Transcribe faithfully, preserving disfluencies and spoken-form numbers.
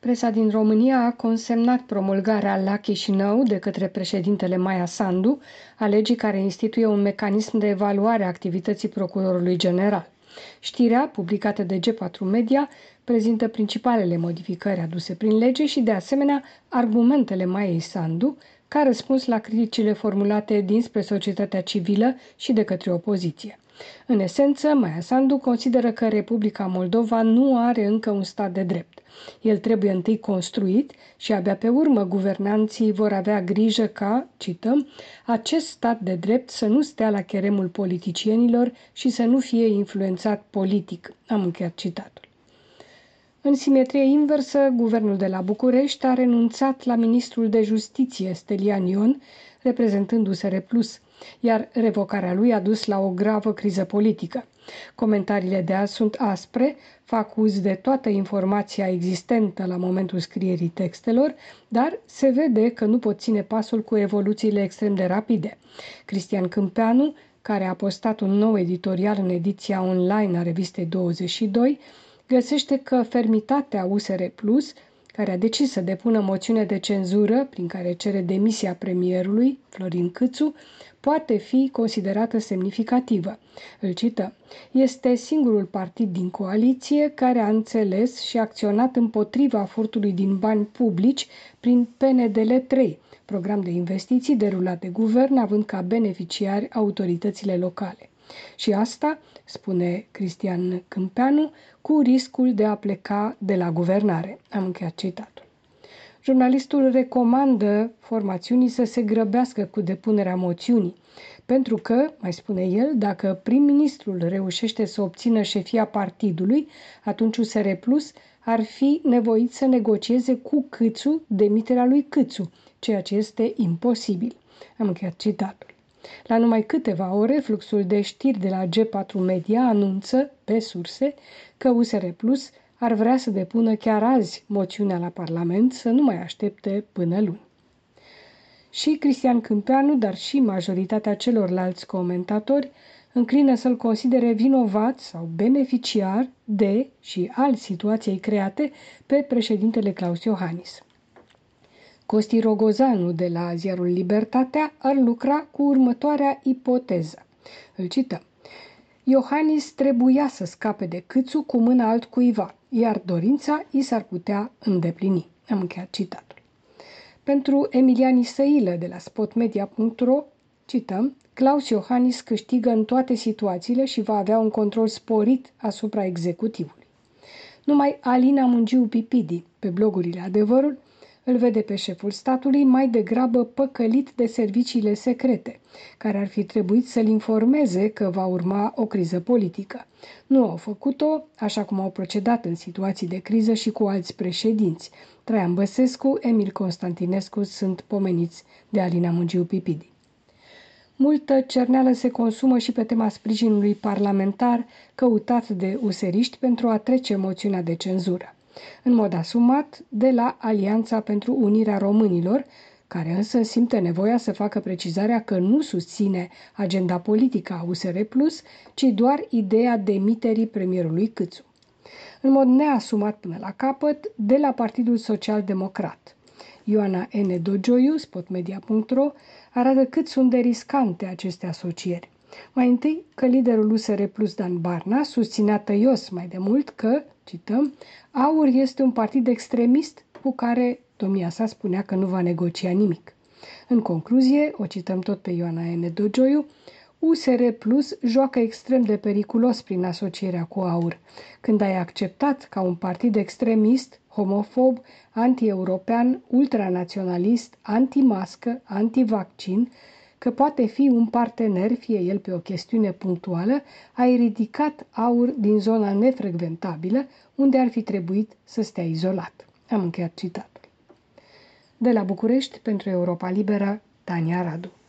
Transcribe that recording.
Presa din România a consemnat promulgarea la Chișinău de către președintele Maia Sandu a legii care instituie un mecanism de evaluare a activității procurorului general. Știrea, publicată de G patru Media, prezintă principalele modificări aduse prin lege și, de asemenea, argumentele Maiei Sandu ca răspuns la criticile formulate dinspre societatea civilă și de către opoziție. În esență, Maia Sandu consideră că Republica Moldova nu are încă un stat de drept. El trebuie întâi construit și abia pe urmă guvernanții vor avea grijă ca, cităm, acest stat de drept să nu stea la cheremul politicienilor și să nu fie influențat politic. Am încheiat citatul. În simetrie inversă, guvernul de la București a renunțat la ministrul de justiție, Stelian Ion, reprezentând U S R plus, iar revocarea lui a dus la o gravă criză politică. Comentariile de azi sunt aspre, fac uz de toată informația existentă la momentul scrierii textelor, dar se vede că nu pot ține pasul cu evoluțiile extrem de rapide. Cristian Câmpeanu, care a postat un nou editorial în ediția online a revistei douăzeci și doi, găsește că fermitatea U S R plus, care a decis să depună moțiune de cenzură prin care cere demisia premierului, Florin Câțu, poate fi considerată semnificativă. Îl cităm. Este singurul partid din coaliție care a înțeles și a acționat împotriva furtului din bani publici prin P N D L trei, program de investiții derulat de guvern, având ca beneficiari autoritățile locale. Și asta, spune Cristian Câmpeanu, cu riscul de a pleca de la guvernare. Am încheiat citatul. Jurnalistul recomandă formațiunii să se grăbească cu depunerea moțiunii, pentru că, mai spune el, dacă prim-ministrul reușește să obțină șefia partidului, atunci U S R plus ar fi nevoit să negocieze cu Câțu demiterea lui Câțu, ceea ce este imposibil. Am încheiat citatul. La numai câteva ore, fluxul de știri de la G patru Media anunță, pe surse, că U S R plus ar vrea să depună chiar azi moțiunea la Parlament, să nu mai aștepte până luni. Și Cristian Câmpeanu, dar și majoritatea celorlalți comentatori, înclină să-l considere vinovat sau beneficiar de și al situației create pe președintele Claus Iohannis. Costi Rogozanu de la ziarul Libertatea ar lucra cu următoarea ipoteză. Îl cităm. Iohannis trebuia să scape de Câțu cu mâna altcuiva, iar dorința i s-ar putea îndeplini. Am încheiat citatul. Pentru Emilian Isăilă de la spotmedia punct ro, cităm, Claus Iohannis câștigă în toate situațiile și va avea un control sporit asupra executivului. Numai Alina Mungiu Pipidi, pe blogurile Adevărul, îl vede pe șeful statului mai degrabă păcălit de serviciile secrete, care ar fi trebuit să-l informeze că va urma o criză politică. Nu au făcut-o, așa cum au procedat în situații de criză și cu alți președinți. Traian Băsescu, Emil Constantinescu sunt pomeniți de Alina Mungiu Pipidi. Multă cerneală se consumă și pe tema sprijinului parlamentar căutat de useriști pentru a trece moțiunea de cenzură. În mod asumat de la Alianța pentru Unirea Românilor, care însă simte nevoia să facă precizarea că nu susține agenda politică a U S R plus, ci doar ideea demiterii premierului Câțu. În mod neasumat până la capăt, de la Partidul Social Democrat. Ioana N. Dogioiu, spotmedia punct ro, arată cât sunt de riscante aceste asocieri. Mai întâi că liderul U S R plus Dan Barna susținea tăios mai de mult că, cităm, AUR este un partid extremist cu care domnia sa spunea că nu va negocia nimic. În concluzie, o cităm tot pe Ioana N. Dogioiu, U S R plus joacă extrem de periculos prin asocierea cu AUR. Când ai acceptat ca un partid extremist, homofob, anti-european, ultranaționalist, anti-mască, anti-vaccin, că poate fi un partener, fie el pe o chestiune punctuală, ai ridicat AUR din zona nefrecventabilă, unde ar fi trebuit să stea izolat. Am încheiat citatul. De la București, pentru Europa Liberă, Tania Radu.